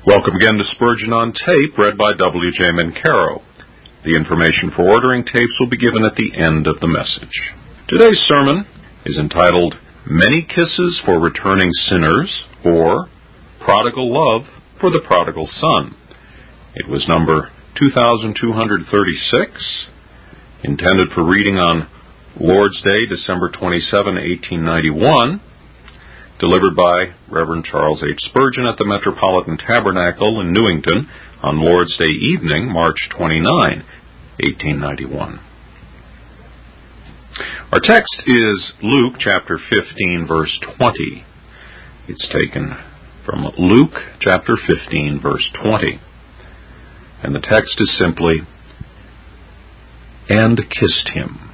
Welcome again to Spurgeon on Tape, read by W.J. Mancaro. The information for ordering tapes will be given at the end of the message. Today's sermon is entitled, Many Kisses for Returning Sinners, or Prodigal Love for the Prodigal Son. It was number 2236, intended for reading on Lord's Day, December 27, 1891, delivered by Reverend Charles H. Spurgeon at the Metropolitan Tabernacle in Newington on Lord's Day evening, March 29, 1891. Our text is Luke chapter 15, verse 20. It's taken from Luke chapter 15, verse 20. And the text is simply, "And kissed him."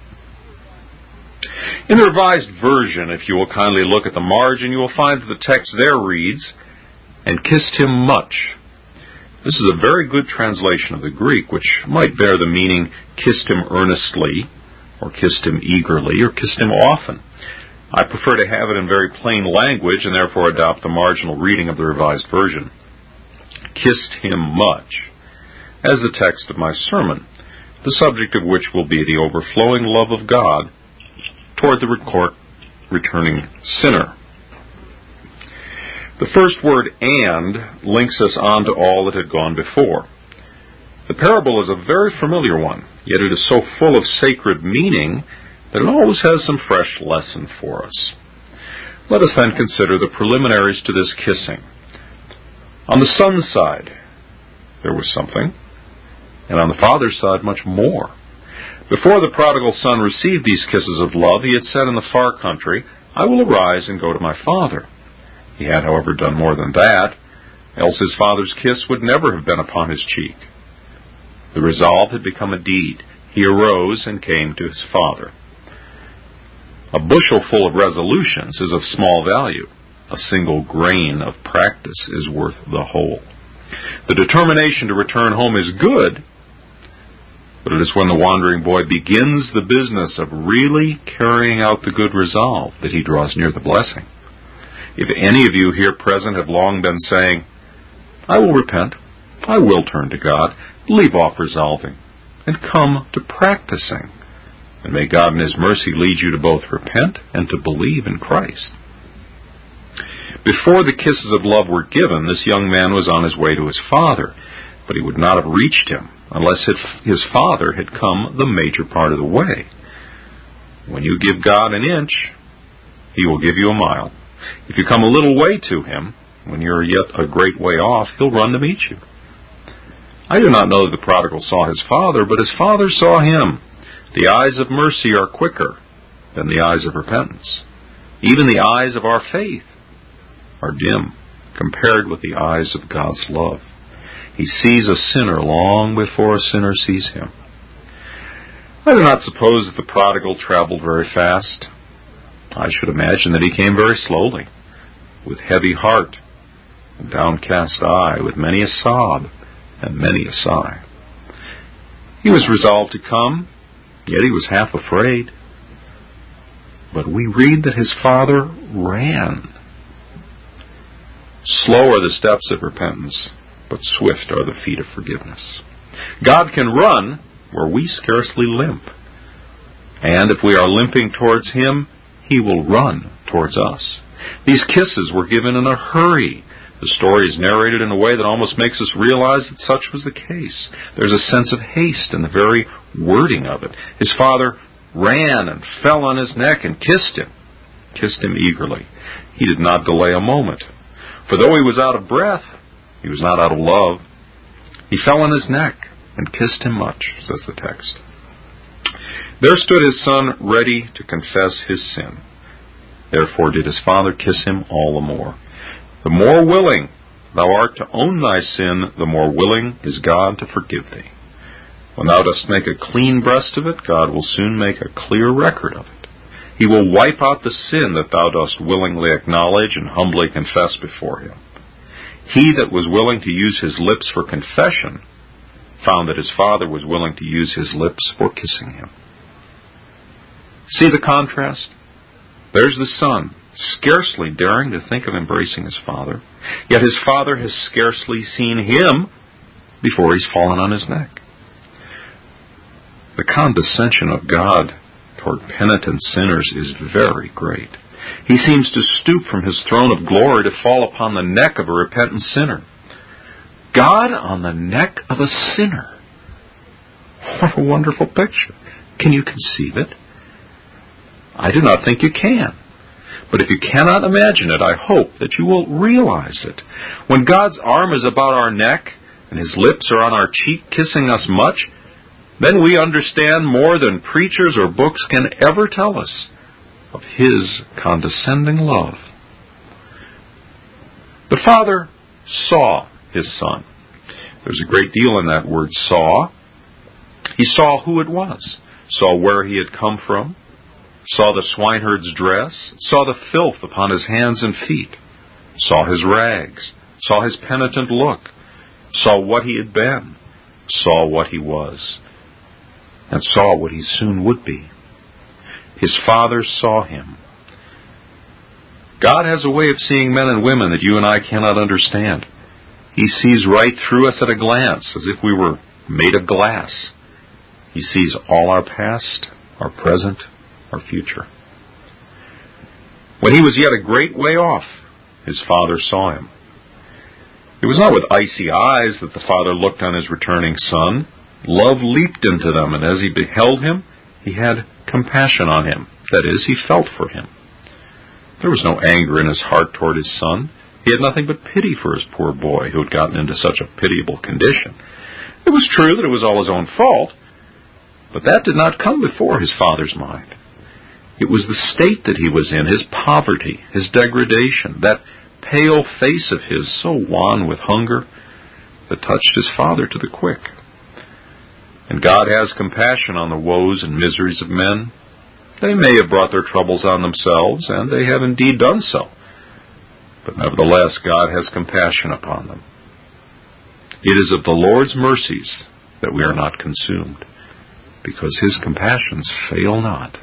In the Revised Version, if you will kindly look at the margin, you will find that the text there reads, "And kissed him much." This is a very good translation of the Greek, which might bear the meaning, kissed him earnestly, or kissed him eagerly, or kissed him often. I prefer to have it in very plain language, and therefore adopt the marginal reading of the Revised Version. Kissed him much, as the text of my sermon, the subject of which will be the overflowing love of God toward the returning sinner. The first word, "and," links us on to all that had gone before. The parable is a very familiar one, yet it is so full of sacred meaning that it always has some fresh lesson for us. Let us then consider the preliminaries to this kissing. On the son's side, there was something, and on the father's side, much more. Before the prodigal son received these kisses of love, he had said in the far country, "I will arise and go to my father." He had, however, done more than that, else his father's kiss would never have been upon his cheek. The resolve had become a deed. He arose and came to his father. A bushel full of resolutions is of small value. A single grain of practice is worth the whole. The determination to return home is good, but it is when the wandering boy begins the business of really carrying out the good resolve that he draws near the blessing. If any of you here present have long been saying, "I will repent, I will turn to God," leave off resolving and come to practicing. And may God in His mercy lead you to both repent and to believe in Christ. Before the kisses of love were given, this young man was on his way to his father, but he would not have reached him unless his father had come the major part of the way. When you give God an inch, He will give you a mile. If you come a little way to Him, when you are yet a great way off, He'll run to meet you. I do not know that the prodigal saw his father, but his father saw him. The eyes of mercy are quicker than the eyes of repentance. Even the eyes of our faith are dim compared with the eyes of God's love. He sees a sinner long before a sinner sees him. I do not suppose that the prodigal traveled very fast. I should imagine that he came very slowly, with heavy heart and downcast eye, with many a sob and many a sigh. He was resolved to come, yet he was half afraid. But we read that his father ran. Slow are the steps of repentance, but swift are the feet of forgiveness. God can run where we scarcely limp. And if we are limping towards Him, He will run towards us. These kisses were given in a hurry. The story is narrated in a way that almost makes us realize that such was the case. There's a sense of haste in the very wording of it. His father ran and fell on his neck and kissed him eagerly. He did not delay a moment. For though he was out of breath, he was not out of love. He fell on his neck and kissed him much, says the text. There stood his son ready to confess his sin. Therefore did his father kiss him all the more. The more willing thou art to own thy sin, the more willing is God to forgive thee. When thou dost make a clean breast of it, God will soon make a clear record of it. He will wipe out the sin that thou dost willingly acknowledge and humbly confess before Him. He that was willing to use his lips for confession found that his father was willing to use his lips for kissing him. See the contrast? There's the son scarcely daring to think of embracing his father. Yet his father has scarcely seen him before he's fallen on his neck. The condescension of God toward penitent sinners is very great. He seems to stoop from his throne of glory to fall upon the neck of a repentant sinner. God on the neck of a sinner. What a wonderful picture. Can you conceive it? I do not think you can. But if you cannot imagine it, I hope that you will realize it. When God's arm is about our neck and his lips are on our cheek kissing us much, then we understand more than preachers or books can ever tell us of his condescending love. The Father saw his Son. There's a great deal in that word saw. He saw who it was, saw where he had come from, saw the swineherd's dress, saw the filth upon his hands and feet, saw his rags, saw his penitent look, saw what he had been, saw what he was, and saw what he soon would be. His Father saw him. God has a way of seeing men and women that you and I cannot understand. He sees right through us at a glance, as if we were made of glass. He sees all our past, our present, our future. When he was yet a great way off, his Father saw him. It was not with icy eyes that the Father looked on his returning Son. Love leaped into them, and as he beheld him, he had compassion on him. That is, he felt for him. There was no anger in his heart toward his Son. He had nothing but pity for his poor boy who had gotten into such a pitiable condition. It was true that it was all his own fault, but that did not come before his Father's mind. It was the state that he was in, his poverty, his degradation, that pale face of his, so wan with hunger, that touched his Father to the quick. And God has compassion on the woes and miseries of men. They may have brought their troubles on themselves, and they have indeed done so. But nevertheless, God has compassion upon them. It is of the Lord's mercies that we are not consumed, because his compassions fail not.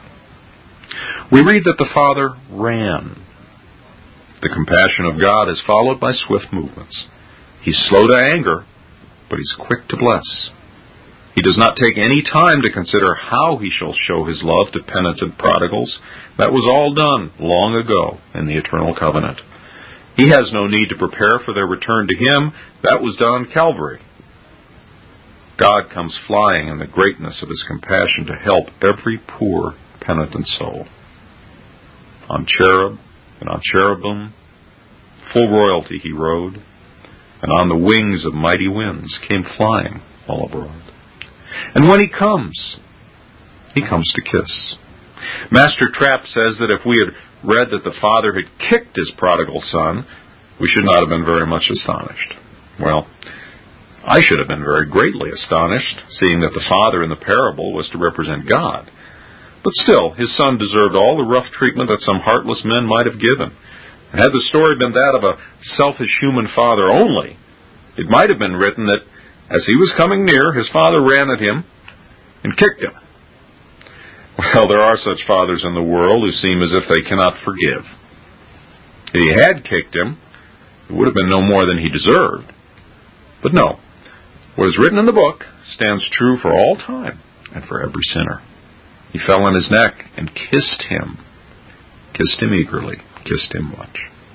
We read that the Father ran. The compassion of God is followed by swift movements. He's slow to anger, but he's quick to bless. He does not take any time to consider how he shall show his love to penitent prodigals. That was all done long ago in the eternal covenant. He has no need to prepare for their return to him. That was done on Calvary. God comes flying in the greatness of his compassion to help every poor, penitent soul. On cherub and on cherubim, full royalty he rode, and on the wings of mighty winds came flying all abroad. And when he comes to kiss. Master Trapp says that if we had read that the Father had kicked his prodigal son, we should not have been very much astonished. Well, I should have been very greatly astonished, seeing that the Father in the parable was to represent God. But still, his son deserved all the rough treatment that some heartless men might have given. And had the story been that of a selfish human father only, it might have been written that as he was coming near, his father ran at him and kicked him. Well, there are such fathers in the world who seem as if they cannot forgive. If he had kicked him, it would have been no more than he deserved. But no, what is written in the book stands true for all time and for every sinner. He fell on his neck and kissed him eagerly, kissed him much.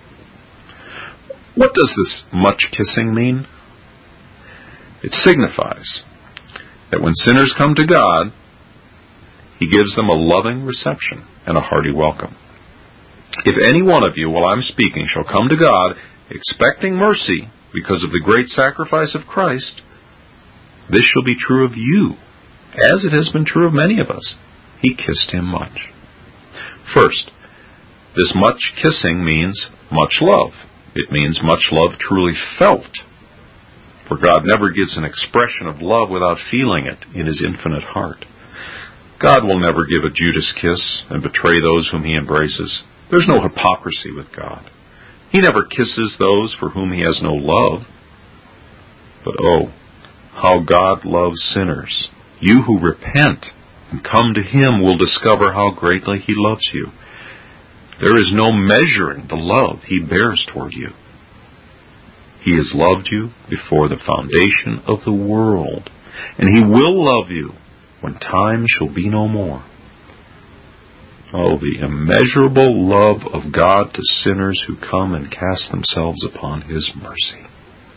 What does this much kissing mean? It signifies that when sinners come to God, he gives them a loving reception and a hearty welcome. If any one of you, while I'm speaking, shall come to God expecting mercy because of the great sacrifice of Christ, this shall be true of you, as it has been true of many of us. He kissed him much. First, this much kissing means much love. It means much love truly felt. For God never gives an expression of love without feeling it in his infinite heart. God will never give a Judas kiss and betray those whom he embraces. There's no hypocrisy with God. He never kisses those for whom he has no love. But oh, how God loves sinners. You who repent and come to him will discover how greatly he loves you. There is no measuring the love He bears toward you. He has loved you before the foundation of the world, and He will love you when time shall be no more. Oh, the immeasurable love of God to sinners who come and cast themselves upon His mercy.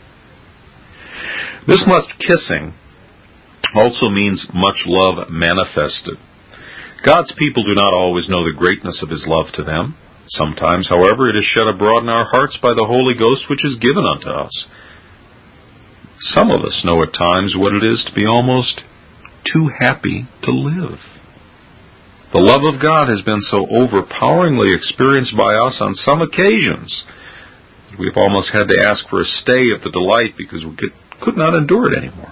This much kissing also means much love manifested. God's people do not always know the greatness of His love to them. Sometimes, however, it is shed abroad in our hearts by the Holy Ghost which is given unto us. Some of us know at times what it is to be almost too happy to live. The love of God has been so overpoweringly experienced by us on some occasions that we've almost had to ask for a stay of the delight because we could not endure it anymore.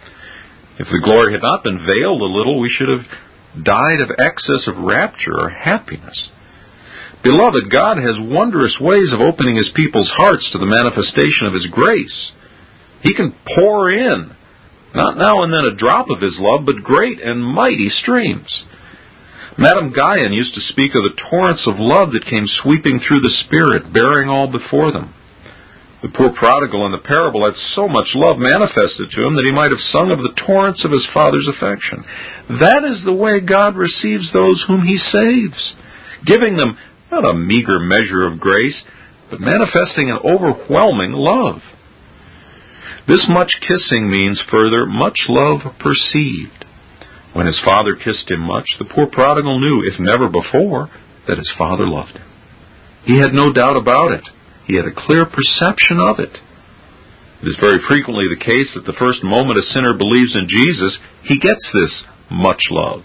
If the glory had not been veiled a little, we should have died of excess of rapture or happiness. Beloved, God has wondrous ways of opening His people's hearts to the manifestation of His grace. He can pour in, not now and then a drop of His love, but great and mighty streams. Madame Guyon used to speak of the torrents of love that came sweeping through the Spirit, bearing all before them. The poor prodigal in the parable had so much love manifested to him that he might have sung of the torrents of his Father's affection. That is the way God receives those whom He saves, giving them not a meager measure of grace, but manifesting an overwhelming love. This much kissing means further much love perceived. When his father kissed him much, the poor prodigal knew, if never before, that his father loved him. He had no doubt about it. He had a clear perception of it. It is very frequently the case that the first moment a sinner believes in Jesus, he gets this much love.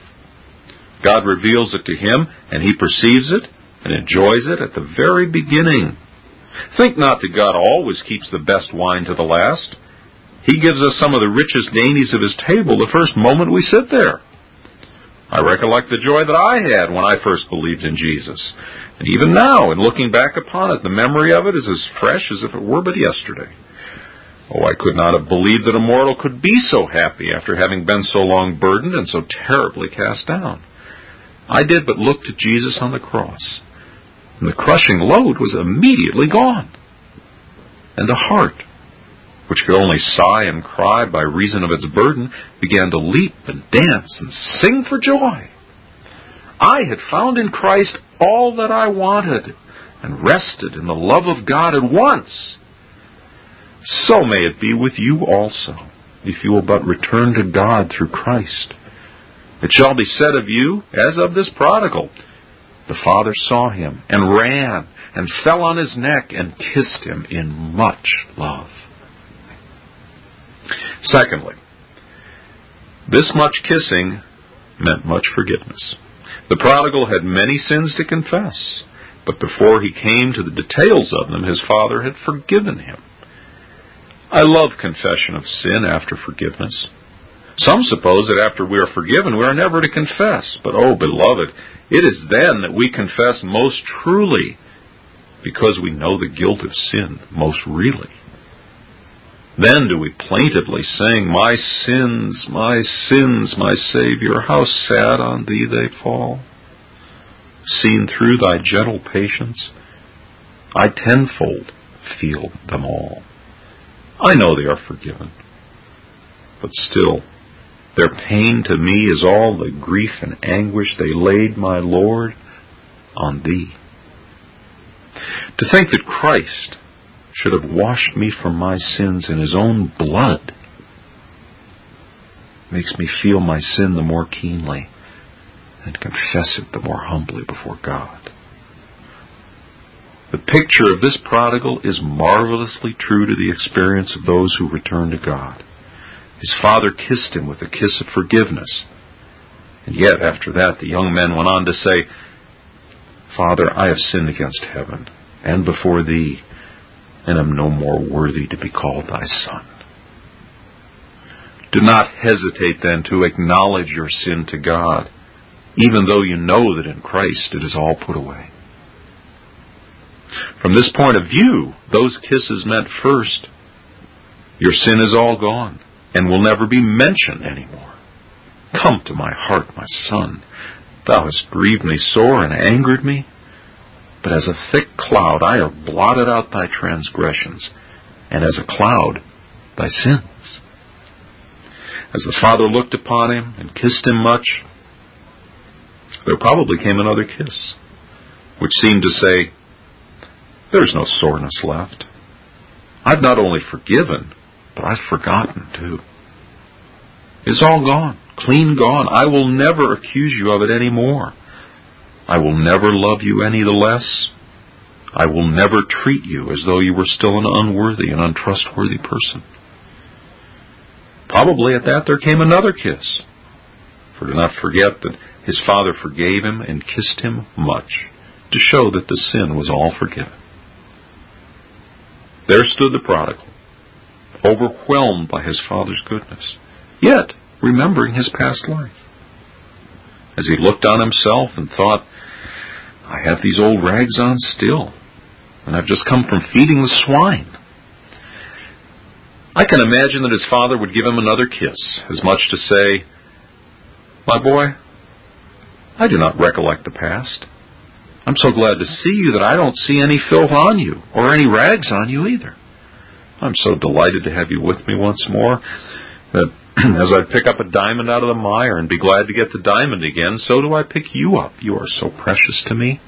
God reveals it to him, and he perceives it and enjoys it at the very beginning. Think not that God always keeps the best wine to the last. He gives us some of the richest dainties of His table the first moment we sit there. I recollect the joy that I had when I first believed in Jesus. And even now, in looking back upon it, the memory of it is as fresh as if it were but yesterday. Oh, I could not have believed that a mortal could be so happy after having been so long burdened and so terribly cast down. I did but look to Jesus on the cross, and the crushing load was immediately gone. And the heart, which could only sigh and cry by reason of its burden, began to leap and dance and sing for joy. I had found in Christ all that I wanted and rested in the love of God at once. So may it be with you also, if you will but return to God through Christ. It shall be said of you, as of this prodigal, the Father saw him and ran and fell on his neck and kissed him in much love. Secondly, this much kissing meant much forgiveness. The prodigal had many sins to confess, but before he came to the details of them, his father had forgiven him. I love confession of sin after forgiveness. Some suppose that after we are forgiven, we are never to confess. But, oh, beloved, it is then that we confess most truly, because we know the guilt of sin most really. Then do we plaintively sing, my sins, my Savior, how sad on Thee they fall. Seen through Thy gentle patience, I tenfold feel them all. I know they are forgiven, but still, their pain to me is all the grief and anguish they laid, my Lord, on Thee. To think that Christ should have washed me from my sins in His own blood makes me feel my sin the more keenly and confess it the more humbly before God. The picture of this prodigal is marvelously true to the experience of those who return to God. His father kissed him with a kiss of forgiveness. And yet, after that, the young man went on to say, Father, I have sinned against heaven and before Thee, and am no more worthy to be called Thy son. Do not hesitate then to acknowledge your sin to God, even though you know that in Christ it is all put away. From this point of view, those kisses meant first, your sin is all gone and will never be mentioned anymore. Come to my heart, my son. Thou hast grieved me sore and angered me. But as a thick cloud I have blotted out thy transgressions, and as a cloud thy sins. As the father looked upon him and kissed him much, there probably came another kiss, which seemed to say, there's no soreness left. I've not only forgiven, but I've forgotten too. It's all gone, clean gone. I will never accuse you of it any more. I will never love you any the less. I will never treat you as though you were still an unworthy and untrustworthy person. Probably at that there came another kiss. For do not forget that his father forgave him and kissed him much, to show that the sin was all forgiven. There stood the prodigal, overwhelmed by his father's goodness, yet remembering his past life. As he looked on himself and thought, I have these old rags on still, and I've just come from feeding the swine. I can imagine that his father would give him another kiss, as much to say, my boy, I do not recollect the past. I'm so glad to see you that I don't see any filth on you, or any rags on you either. I'm so delighted to have you with me once more, that as I pick up a diamond out of the mire and be glad to get the diamond again, so do I pick you up. You are so precious to me.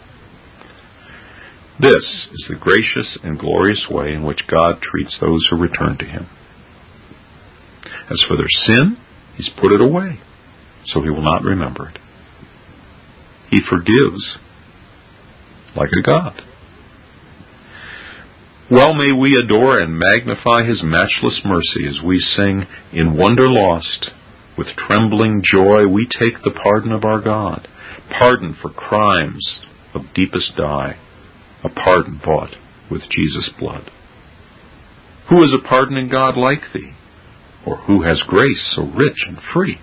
This is the gracious and glorious way in which God treats those who return to Him. As for their sin, He's put it away, so He will not remember it. He forgives like a God. Well may we adore and magnify His matchless mercy as we sing, in wonder lost, with trembling joy we take the pardon of our God, pardon for crimes of deepest dye, a pardon bought with Jesus' blood. Who is a pardoning God like Thee? Or who has grace so rich and free?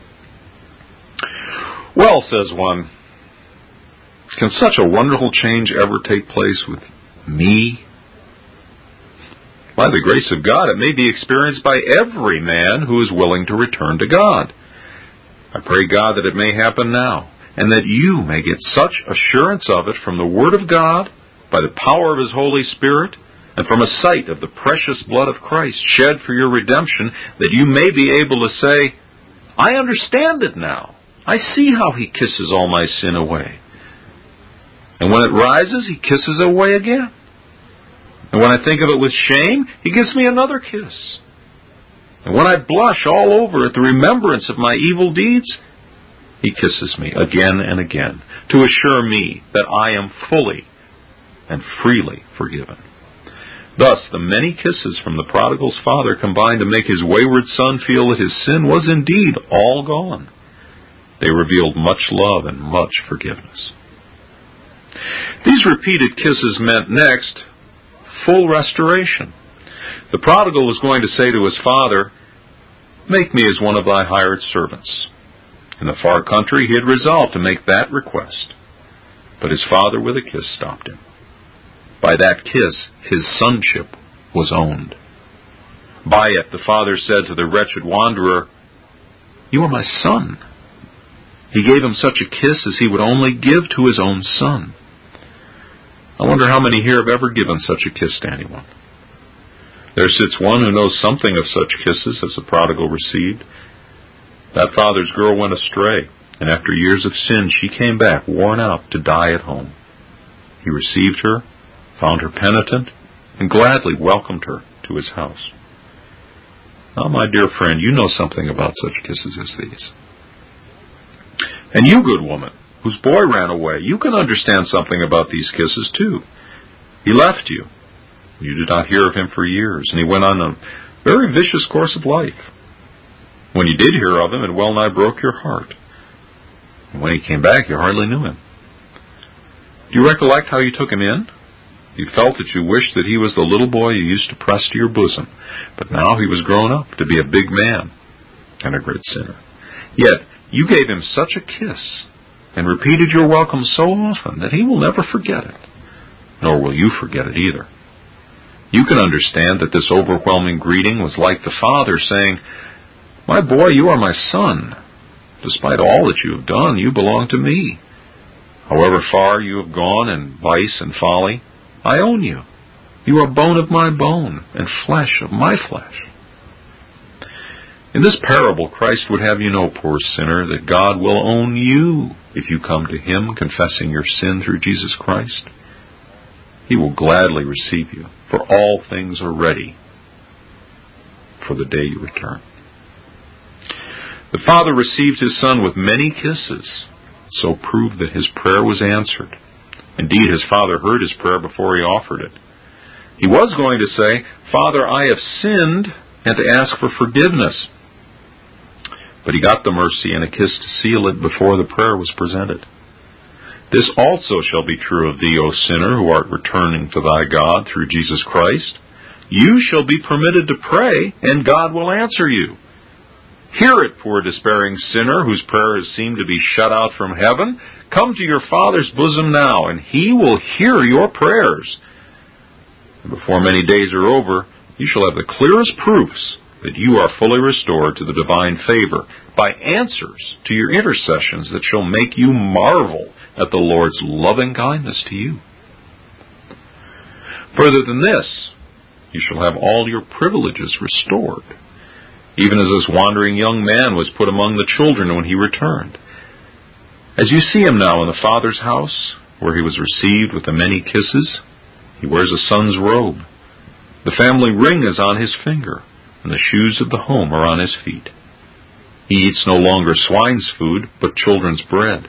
Well, says one, can such a wonderful change ever take place with me? By the grace of God, it may be experienced by every man who is willing to return to God. I pray God that it may happen now, and that you may get such assurance of it from the Word of God, by the power of His Holy Spirit, and from a sight of the precious blood of Christ shed for your redemption, that you may be able to say, I understand it now. I see how He kisses all my sin away. And when it rises, He kisses it away again. And when I think of it with shame, He gives me another kiss. And when I blush all over at the remembrance of my evil deeds, He kisses me again and again to assure me that I am fully and freely forgiven. Thus, the many kisses from the prodigal's father combined to make his wayward son feel that his sin was indeed all gone. They revealed much love and much forgiveness. These repeated kisses meant next full restoration. The prodigal was going to say to his father, make me as one of thy hired servants. In the far country he had resolved to make that request, but his father with a kiss stopped him. By that kiss his sonship was owned. By it the father said to the wretched wanderer, you are my son. He gave him such a kiss as he would only give to his own son. I wonder how many here have ever given such a kiss to anyone. There sits one who knows something of such kisses as the prodigal received. That father's girl went astray, and after years of sin, she came back worn out to die at home. He received her, found her penitent, and gladly welcomed her to his house. Now, my dear friend, you know something about such kisses as these. And you, good woman, whose boy ran away, you can understand something about these kisses too. He left you. You did not hear of him for years, and he went on a very vicious course of life. When you did hear of him, it well nigh broke your heart. And when he came back, you hardly knew him. Do you recollect how you took him in? You felt that you wished that he was the little boy you used to press to your bosom, but now he was grown up to be a big man and a great sinner. Yet you gave him such a kiss and repeated your welcome so often that he will never forget it, nor will you forget it either. You can understand that this overwhelming greeting was like the father saying, my boy, you are my son. Despite all that you have done, you belong to me. However far you have gone in vice and folly, I own you. You are bone of my bone and flesh of my flesh. In this parable, Christ would have you know, poor sinner, that God will own you if you come to Him confessing your sin through Jesus Christ. He will gladly receive you, for all things are ready for the day you return. The Father received His Son with many kisses, so proved that His prayer was answered. Indeed, His Father heard His prayer before He offered it. He was going to say, Father, I have sinned, and to ask for forgiveness. But He got the mercy and a kiss to seal it before the prayer was presented. This also shall be true of thee, O sinner, who art returning to thy God through Jesus Christ. You shall be permitted to pray, and God will answer you. Hear it, poor despairing sinner, whose prayer has seemed to be shut out from heaven. Come to your Father's bosom now, and He will hear your prayers. And before many days are over, you shall have the clearest proofs that you are fully restored to the divine favor by answers to your intercessions that shall make you marvel at the Lord's loving kindness to you. Further than this, you shall have all your privileges restored, even as this wandering young man was put among the children when he returned. As you see him now in the Father's house, where he was received with the many kisses, he wears a son's robe. The family ring is on his finger, and the shoes of the home are on his feet. He eats no longer swine's food, but children's bread.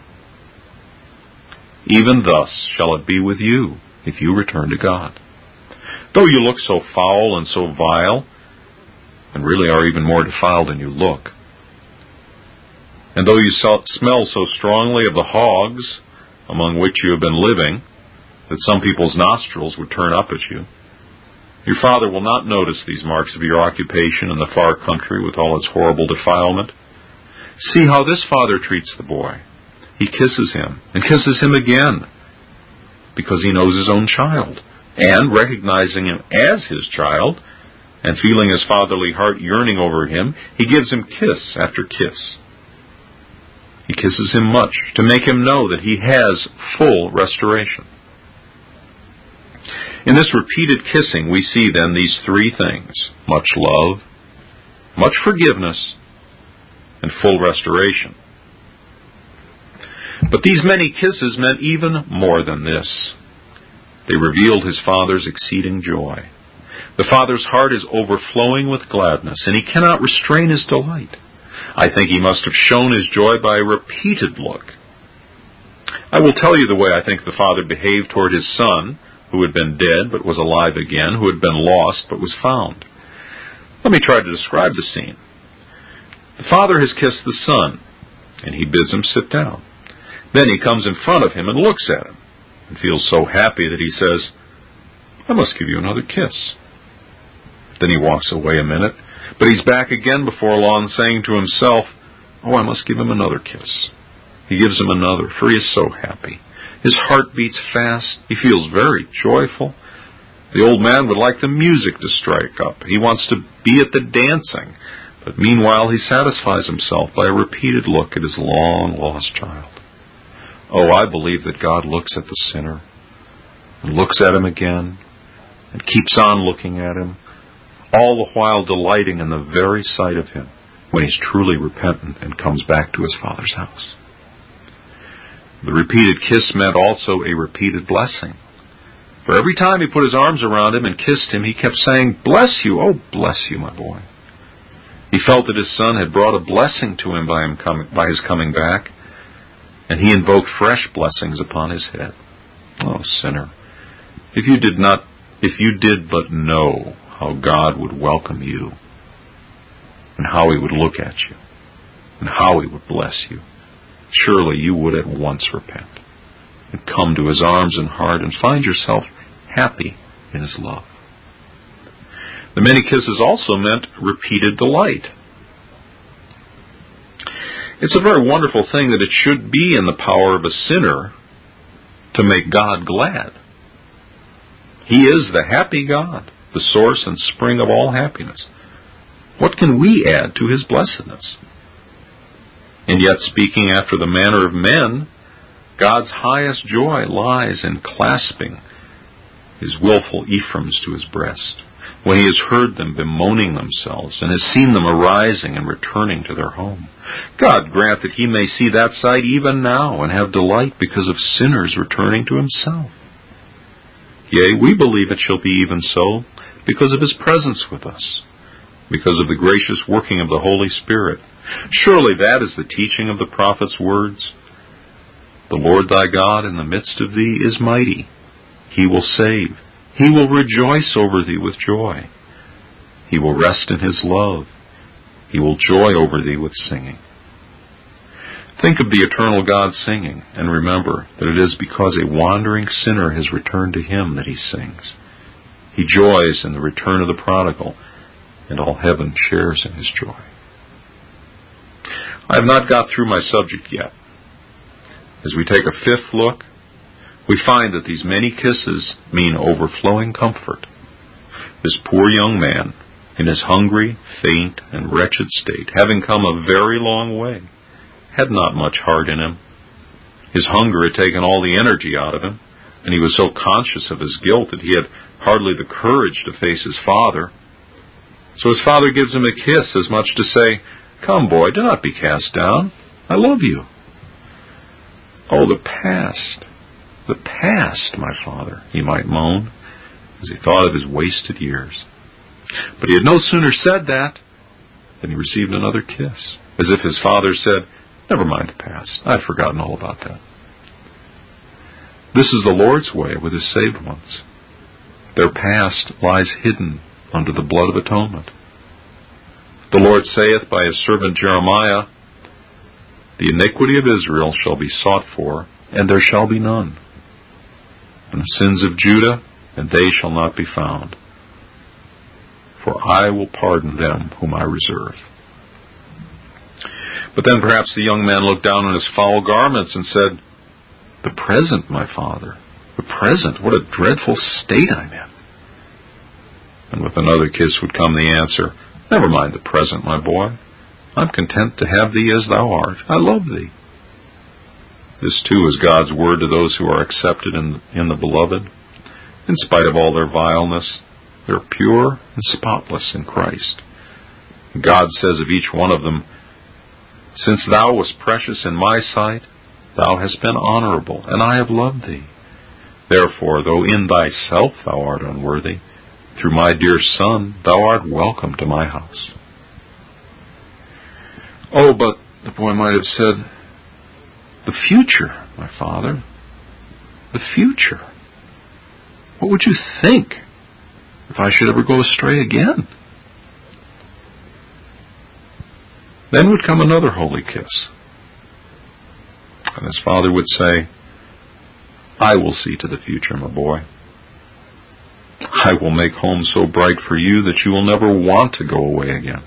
Even thus shall it be with you, if you return to God. Though you look so foul and so vile, and really are even more defiled than you look, and though you smell so strongly of the hogs among which you have been living, that some people's nostrils would turn up at you, your Father will not notice these marks of your occupation in the far country with all its horrible defilement. See how this father treats the boy. He kisses him and kisses him again, because he knows his own child, and recognizing him as his child, and feeling his fatherly heart yearning over him, he gives him kiss after kiss. He kisses him much, to make him know that he has full restoration. In this repeated kissing, we see then these three things: much love, much forgiveness, and full restoration. But these many kisses meant even more than this. They revealed his Father's exceeding joy. The Father's heart is overflowing with gladness, and he cannot restrain his delight. I think he must have shown his joy by a repeated look. I will tell you the way I think the Father behaved toward his Son, who had been dead but was alive again, who had been lost but was found. Let me try to describe the scene. The Father has kissed the Son, and he bids him sit down. Then he comes in front of him and looks at him, and feels so happy that he says, I must give you another kiss. Then he walks away a minute, but he's back again before long, saying to himself, oh, I must give him another kiss. He gives him another, for he is so happy. His heart beats fast. He feels very joyful. The old man would like the music to strike up. He wants to be at the dancing. But meanwhile, he satisfies himself by a repeated look at his long-lost child. Oh, I believe that God looks at the sinner, and looks at him again, and keeps on looking at him, all the while delighting in the very sight of him when he's truly repentant and comes back to his Father's house. The repeated kiss meant also a repeated blessing. For every time he put his arms around him and kissed him, he kept saying, bless you, oh, bless you, my boy. He felt that his Son had brought a blessing to him by his coming back, and he invoked fresh blessings upon his head. Oh, sinner, if you did but know how God would welcome you, and how he would look at you, and how he would bless you, surely you would at once repent and come to his arms and heart and find yourself happy in his love. The many kisses also meant repeated delight. It's a very wonderful thing that it should be in the power of a sinner to make God glad. He is the happy God, the source and spring of all happiness. What can we add to his blessedness? And yet, speaking after the manner of men, God's highest joy lies in clasping his willful Ephraims to his breast, when he has heard them bemoaning themselves and has seen them arising and returning to their home. God grant that he may see that sight even now and have delight because of sinners returning to himself. Yea, we believe it shall be even so because of his presence with us, because of the gracious working of the Holy Spirit. Surely that is the teaching of the prophet's words. The Lord thy God in the midst of thee is mighty. He will save. He will rejoice over thee with joy. He will rest in his love. He will joy over thee with singing. Think of the eternal God singing, and remember that it is because a wandering sinner has returned to him that he sings. He joys in the return of the prodigal, and all heaven shares in his joy. I have not got through my subject yet. As we take a fifth look, we find that these many kisses mean overflowing comfort. This poor young man, in his hungry, faint, and wretched state, having come a very long way, had not much heart in him. His hunger had taken all the energy out of him, and he was so conscious of his guilt that he had hardly the courage to face his father. So his father gives him a kiss, as much to say, "Come, boy, do not be cast down. I love you." "Oh, the past, my father," he might moan, as he thought of his wasted years. But he had no sooner said that than he received another kiss, as if his father said, "Never mind the past. I've forgotten all about that." This is the Lord's way with his saved ones. Their past lies hidden under the blood of atonement. The Lord saith by his servant Jeremiah, "The iniquity of Israel shall be sought for, and there shall be none. And the sins of Judah, and they shall not be found. For I will pardon them whom I reserve." But then perhaps the young man looked down on his foul garments and said, "The present, my father, the present, what a dreadful state I'm in." And with another kiss would come the answer, "Never mind the present, my boy. I'm content to have thee as thou art. I love thee." This too is God's word to those who are accepted in the beloved. In spite of all their vileness, they're pure and spotless in Christ. God says of each one of them, "Since thou wast precious in my sight, thou hast been honorable, and I have loved thee. Therefore, though in thyself thou art unworthy, through my dear Son thou art welcome to my house." "Oh, but," the boy might have said, "the future, my father, the future. What would you think if I should ever go astray again?" Then would come another holy kiss. And his father would say, "I will see to the future, my boy. I will make home so bright for you that you will never want to go away again."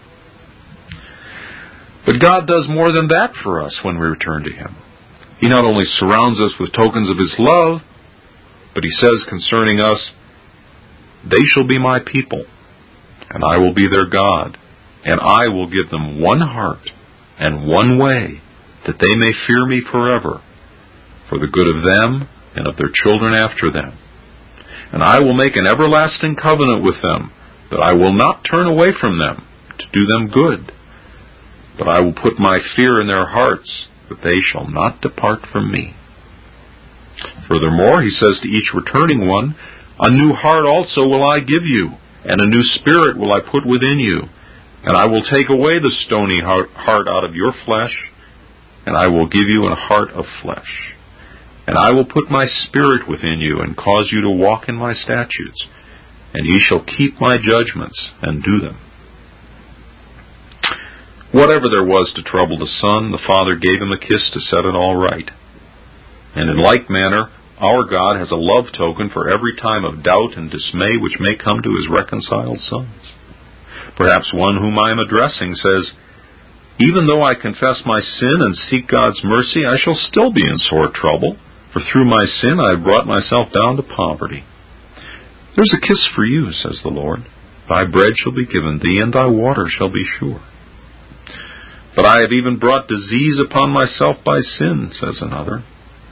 But God does more than that for us when we return to him. He not only surrounds us with tokens of his love, but he says concerning us, "They shall be my people, and I will be their God, and I will give them one heart and one way, that they may fear me forever, for the good of them and of their children after them. And I will make an everlasting covenant with them, that I will not turn away from them to do them good, but I will put my fear in their hearts, that they shall not depart from me." Furthermore, he says to each returning one, "A new heart also will I give you, and a new spirit will I put within you. And I will take away the stony heart out of your flesh, and I will give you a heart of flesh. And I will put my spirit within you, and cause you to walk in my statutes, and ye shall keep my judgments, and do them." Whatever there was to trouble the son, the father gave him a kiss to set it all right. And in like manner, our God has a love token for every time of doubt and dismay which may come to his reconciled sons. Perhaps one whom I am addressing says, "Even though I confess my sin and seek God's mercy, I shall still be in sore trouble, for through my sin I have brought myself down to poverty." "There's a kiss for you," says the Lord. "Thy bread shall be given thee, and thy water shall be sure." "But I have even brought disease upon myself by sin," says another.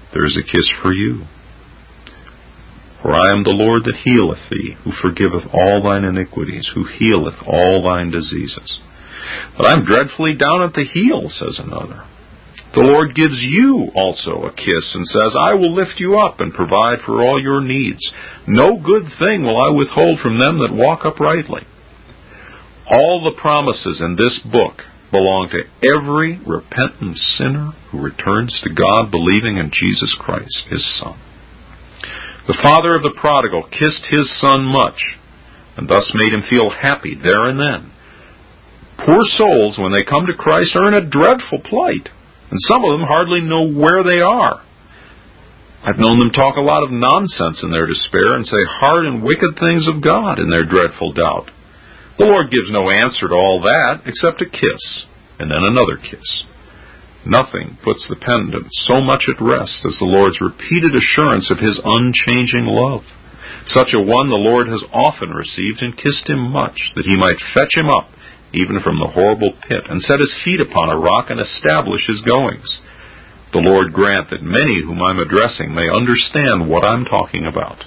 there is a kiss for you. For I am the Lord that healeth thee, who forgiveth all thine iniquities, who healeth all thine diseases. But I'm dreadfully down at the heel, says another. The Lord gives you also a kiss and says, I will lift you up and provide for all your needs. No good thing will I withhold from them that walk uprightly. All the promises in this book belong to every repentant sinner who returns to God believing in Jesus Christ, his Son. The father of the prodigal kissed his son much and thus made him feel happy there and then. Poor souls, when they come to Christ, are in a dreadful plight, and some of them hardly know where they are. I've known them talk a lot of nonsense in their despair and say hard and wicked things of God in their dreadful doubt. The Lord gives no answer to all that except a kiss, and then another kiss. Nothing puts the penitent so much at rest as the Lord's repeated assurance of his unchanging love. Such a one the Lord has often received and kissed him much, that he might fetch him up even from the horrible pit, and set his feet upon a rock and establish his goings. The Lord grant that many whom I'm addressing may understand what I'm talking about.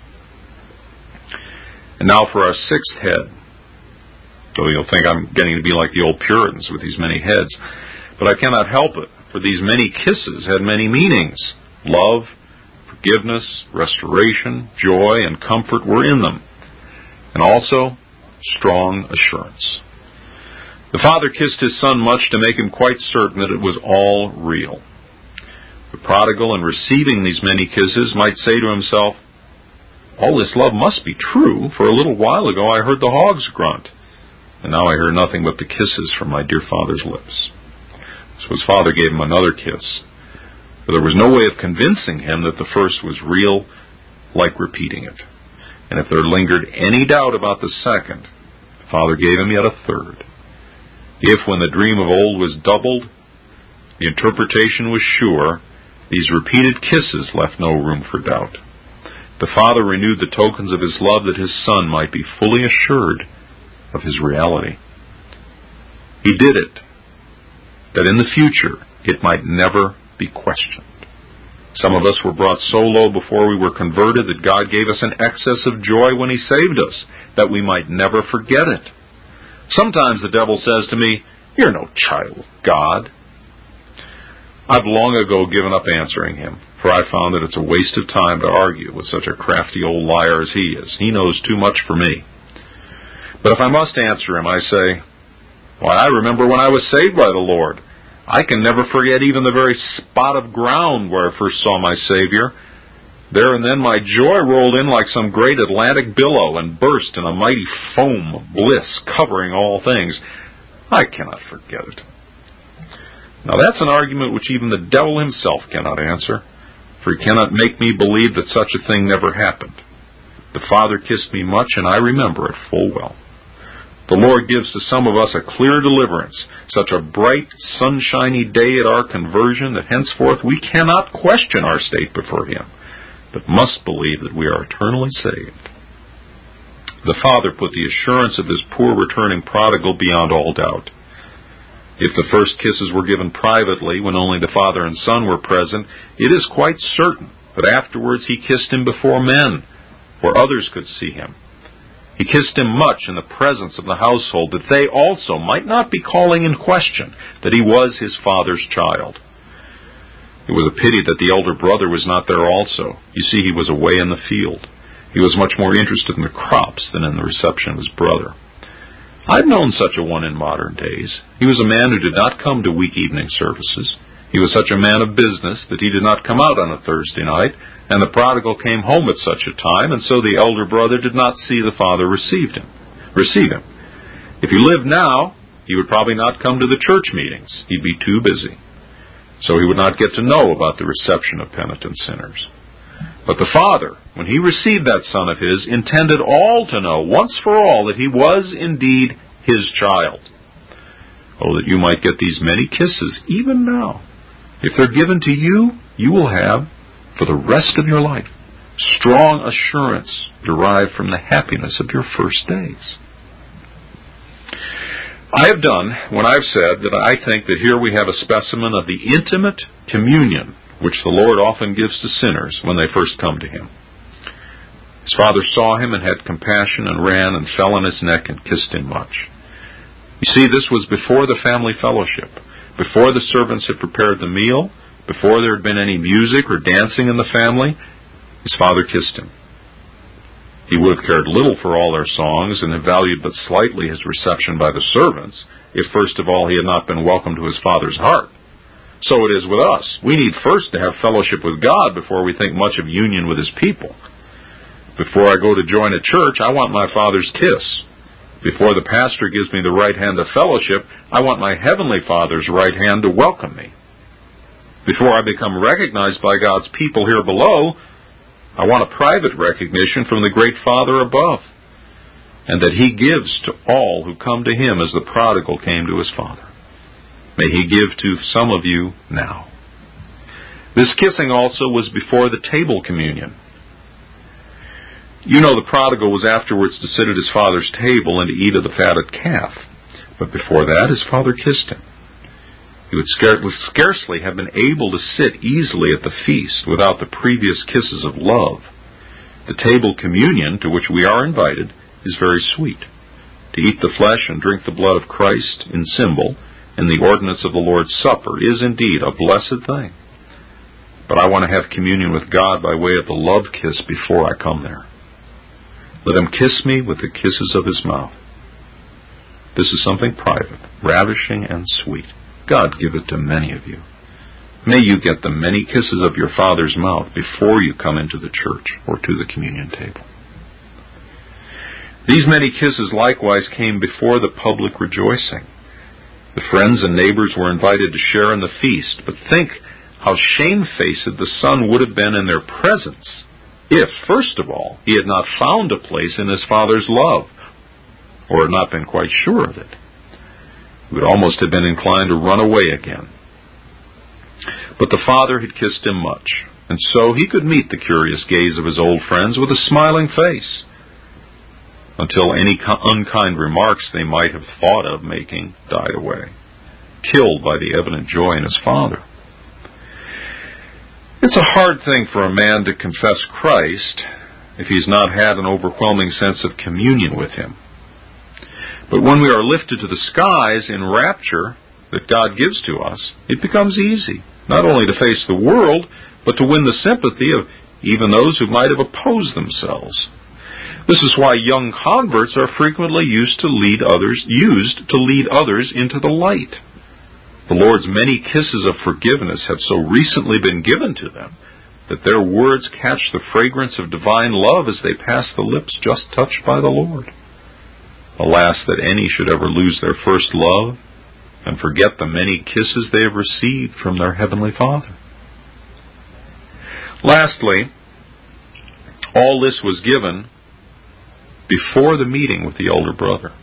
And now for our sixth head. Though you'll think I'm getting to be like the old Puritans with these many heads, but I cannot help it, for these many kisses had many meanings. Love, forgiveness, restoration, joy, and comfort were in them, and also strong assurance. The father kissed his son much to make him quite certain that it was all real. The prodigal, in receiving these many kisses, might say to himself, all this love must be true, for a little while ago I heard the hogs grunt, and now I hear nothing but the kisses from my dear father's lips. So his father gave him another kiss, but there was no way of convincing him that the first was real, like repeating it. And if there lingered any doubt about the second, the father gave him yet a third. If, when the dream of old was doubled, the interpretation was sure, these repeated kisses left no room for doubt. The father renewed the tokens of his love that his son might be fully assured of his reality. He did it, that in the future it might never be questioned. Some of us were brought so low before we were converted that God gave us an excess of joy when he saved us, that we might never forget it. Sometimes the devil says to me, you're no child of God. I've long ago given up answering him, for I found that it's a waste of time to argue with such a crafty old liar as he is. He knows too much for me. But if I must answer him, I say, why, I remember when I was saved by the Lord. I can never forget even the very spot of ground where I first saw my Savior. There and then my joy rolled in like some great Atlantic billow and burst in a mighty foam of bliss covering all things. I cannot forget it. Now that's an argument which even the devil himself cannot answer, for he cannot make me believe that such a thing never happened. The Father kissed me much, and I remember it full well. The Lord gives to some of us a clear deliverance, such a bright, sunshiny day at our conversion that henceforth we cannot question our state before him, but must believe that we are eternally saved. The Father put the assurance of his poor returning prodigal beyond all doubt. If the first kisses were given privately, when only the father and son were present, it is quite certain that afterwards he kissed him before men, where others could see him. He kissed him much in the presence of the household, that they also might not be calling in question that he was his father's child. It was a pity that the elder brother was not there also. You see, he was away in the field. He was much more interested in the crops than in the reception of his brother. I've known such a one in modern days. He was a man who did not come to week evening services. He was such a man of business that he did not come out on a Thursday night, and the prodigal came home at such a time, and so the elder brother did not see the father receive him. If he lived now, he would probably not come to the church meetings. He'd be too busy. So he would not get to know about the reception of penitent sinners. But the father, when he received that son of his, intended all to know once for all that he was indeed his child. Oh, that you might get these many kisses even now. If they're given to you, you will have, for the rest of your life, strong assurance derived from the happiness of your first days. I have done when I've said that I think that here we have a specimen of the intimate communion which the Lord often gives to sinners when they first come to Him. His father saw him and had compassion and ran and fell on his neck and kissed him much. You see, this was before the family fellowship, before the servants had prepared the meal, before there had been any music or dancing in the family. His father kissed him. He would have cared little for all their songs and had valued but slightly his reception by the servants, if first of all he had not been welcome to his father's heart. So it is with us. We need first to have fellowship with God before we think much of union with His people. Before I go to join a church, I want my Father's kiss. Before the pastor gives me the right hand of fellowship, I want my Heavenly Father's right hand to welcome me. Before I become recognized by God's people here below, I want a private recognition from the great Father above, and that He gives to all who come to Him as the prodigal came to his father. May He give to some of you now. This kissing also was before the table communion. You know the prodigal was afterwards to sit at his father's table and to eat of the fatted calf. But before that, his father kissed him. He would scarcely have been able to sit easily at the feast without the previous kisses of love. The table communion, to which we are invited, is very sweet. To eat the flesh and drink the blood of Christ in symbol, in the ordinance of the Lord's Supper, is indeed a blessed thing. But I want to have communion with God by way of the love kiss before I come there. Let Him kiss me with the kisses of His mouth. This is something private, ravishing, and sweet. God give it to many of you. May you get the many kisses of your Father's mouth before you come into the church or to the communion table. These many kisses likewise came before the public rejoicing. The friends and neighbors were invited to share in the feast, but think how shamefaced the son would have been in their presence if, first of all, he had not found a place in his father's love, or had not been quite sure of it. He would almost have been inclined to run away again. But the father had kissed him much, and so he could meet the curious gaze of his old friends with a smiling face, until any unkind remarks they might have thought of making died away, killed by the evident joy in his father. It's a hard thing for a man to confess Christ if he's not had an overwhelming sense of communion with Him. But when we are lifted to the skies in rapture that God gives to us, it becomes easy, not only to face the world, but to win the sympathy of even those who might have opposed themselves. This is why young converts are frequently used to lead others into the light. The Lord's many kisses of forgiveness have so recently been given to them that their words catch the fragrance of divine love as they pass the lips just touched by the Lord. Alas, that any should ever lose their first love and forget the many kisses they have received from their Heavenly Father. Lastly, all this was given before the meeting with the elder brother.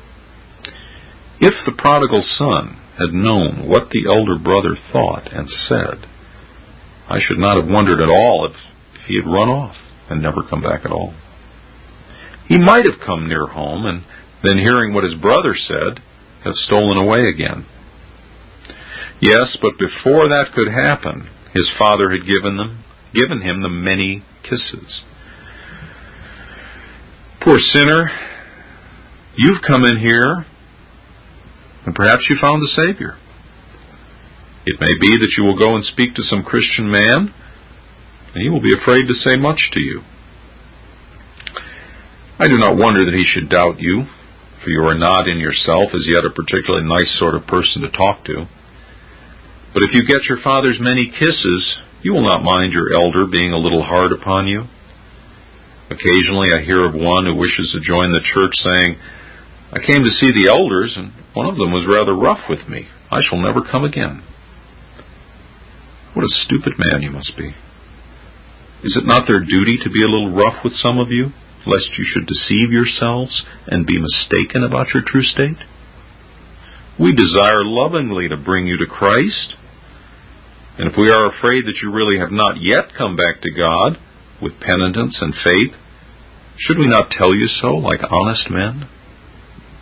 If the prodigal son had known what the elder brother thought and said, I should not have wondered at all if he had run off and never come back at all. He might have come near home and then, hearing what his brother said, have stolen away again. Yes, but before that could happen, his father had given him the many kisses. Poor sinner, you've come in here, and perhaps you found the Savior. It may be that you will go and speak to some Christian man, and he will be afraid to say much to you. I do not wonder that he should doubt you, for you are not in yourself as yet a particularly nice sort of person to talk to. But if you get your father's many kisses, you will not mind your elder being a little hard upon you. Occasionally I hear of one who wishes to join the church saying, I came to see the elders, and one of them was rather rough with me. I shall never come again. What a stupid man you must be. Is it not their duty to be a little rough with some of you, lest you should deceive yourselves and be mistaken about your true state? We desire lovingly to bring you to Christ, and if we are afraid that you really have not yet come back to God with penitence and faith, should we not tell you so like honest men?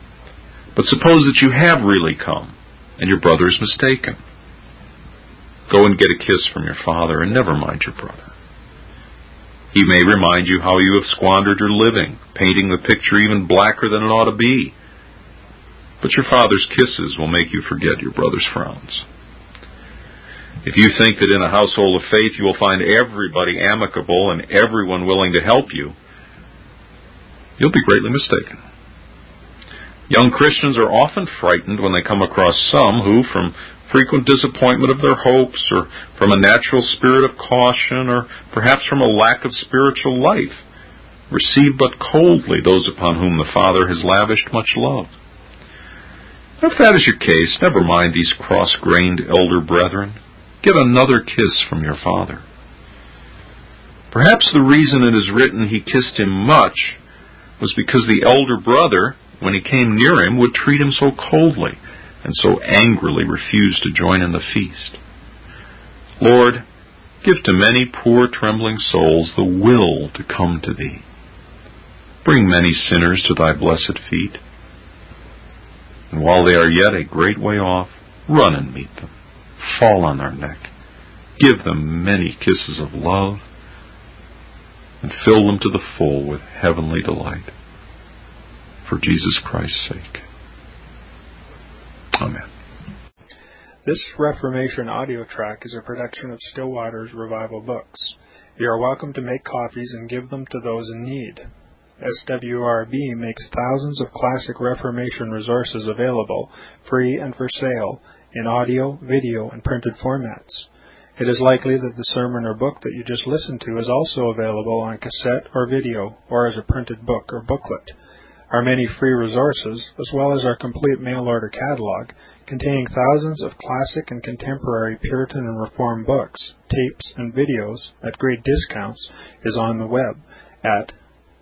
But suppose that you have really come, and your brother is mistaken. Go and get a kiss from your father and never mind your brother. He may remind you how you have squandered your living, painting the picture even blacker than it ought to be. But your father's kisses will make you forget your brother's frowns. If you think that in a household of faith you will find everybody amicable and everyone willing to help you, you'll be greatly mistaken. Young Christians are often frightened when they come across some who, from frequent disappointment of their hopes, or from a natural spirit of caution, or perhaps from a lack of spiritual life, receive but coldly those upon whom the Father has lavished much love. If that is your case, never mind these cross-grained elder brethren. Get another kiss from your Father. Perhaps the reason it is written he kissed him much was because the elder brother, when he came near him, would treat him so coldly and so angrily refused to join in the feast. Lord, give to many poor trembling souls the will to come to Thee. Bring many sinners to Thy blessed feet. And while they are yet a great way off, run and meet them. Fall on their neck. Give them many kisses of love, and fill them to the full with heavenly delight. For Jesus Christ's sake. Amen. This Reformation audio track is a production of Still Waters Revival Books. You are welcome to make copies and give them to those in need. SWRB makes thousands of classic Reformation resources available, free and for sale, in audio, video, and printed formats. It is likely that the sermon or book that you just listened to is also available on cassette or video, or as a printed book or booklet. Our many free resources, as well as our complete mail-order catalog, containing thousands of classic and contemporary Puritan and Reformed books, tapes, and videos at great discounts, is on the web at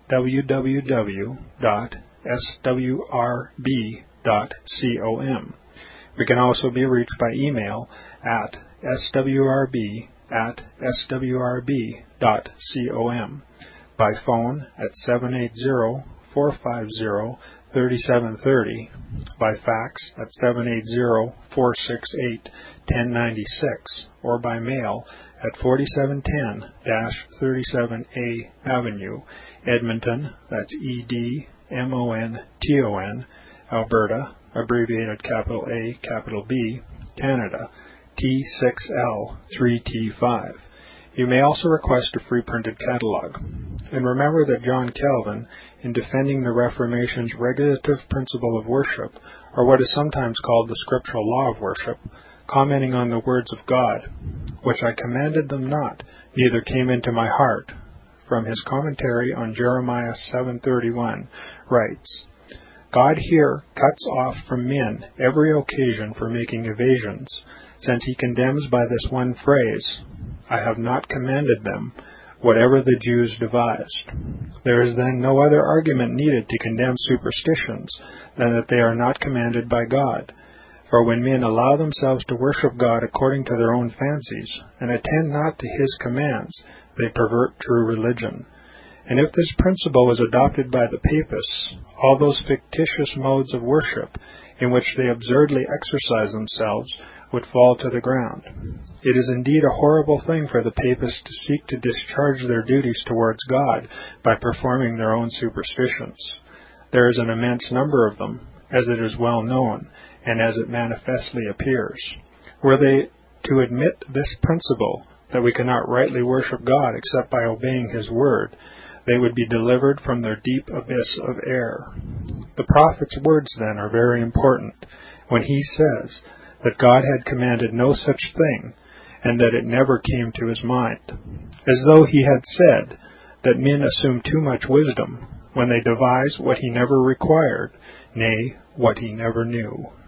www.swrb.com. We can also be reached by email at swrb@swrb.com, by phone at 780-450-3730, by fax at 780-468-1096, or by mail at 4710-37A Avenue, Edmonton, that's Edmonton, Alberta, abbreviated capital A, capital B, Canada, T6L3T5. You may also request a free printed catalog. And remember that John Calvin, in defending the Reformation's regulative principle of worship, or what is sometimes called the scriptural law of worship, commenting on the words of God, which I commanded them not, neither came into my heart, from his commentary on Jeremiah 7:31, writes, God here cuts off from men every occasion for making evasions, since he condemns by this one phrase, I have not commanded them, whatever the Jews devised. There is then no other argument needed to condemn superstitions than that they are not commanded by God. For when men allow themselves to worship God according to their own fancies, and attend not to his commands, they pervert true religion. And if this principle is adopted by the papists, all those fictitious modes of worship in which they absurdly exercise themselves would fall to the ground. It is indeed a horrible thing for the papists to seek to discharge their duties towards God by performing their own superstitions. There is an immense number of them, as it is well known, and as it manifestly appears. Were they to admit this principle, that we cannot rightly worship God except by obeying his word, they would be delivered from their deep abyss of error. The prophet's words, then, are very important, when he says that God had commanded no such thing, and that it never came to his mind, as though he had said that men assume too much wisdom when they devise what he never required, nay, what he never knew.